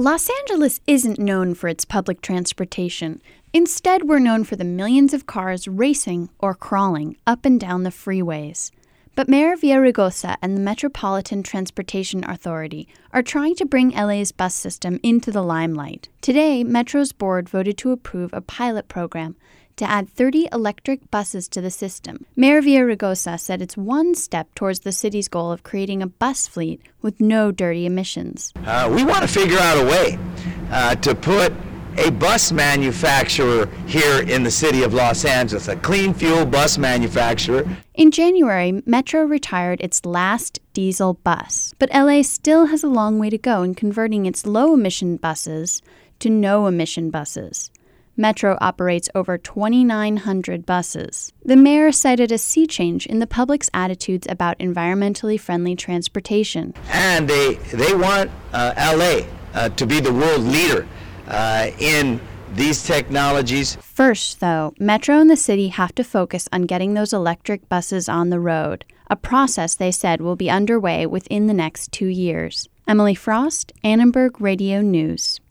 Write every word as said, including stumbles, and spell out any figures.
Los Angeles isn't known for its public transportation. Instead, we're known for the millions of cars racing or crawling up and down the freeways. But Mayor Villaraigosa and the Metropolitan Transportation Authority are trying to bring L A's bus system into the limelight. Today, Metro's board voted to approve a pilot program to add thirty electric buses to the system. Mayor Villaraigosa said it's one step towards the city's goal of creating a bus fleet with no dirty emissions. Uh, we want to figure out a way uh, to put a bus manufacturer here in the city of Los Angeles, a clean fuel bus manufacturer. In January, Metro retired its last diesel bus, but L A still has a long way to go in converting its low-emission buses to no-emission buses. Metro operates over twenty-nine hundred buses. The mayor cited a sea change in the public's attitudes about environmentally friendly transportation. And they, they want uh, L A uh, to be the world leader Uh, in these technologies. First, though, Metro and the city have to focus on getting those electric buses on the road, a process they said will be underway within the next two years. Emily Frost, Annenberg Radio News.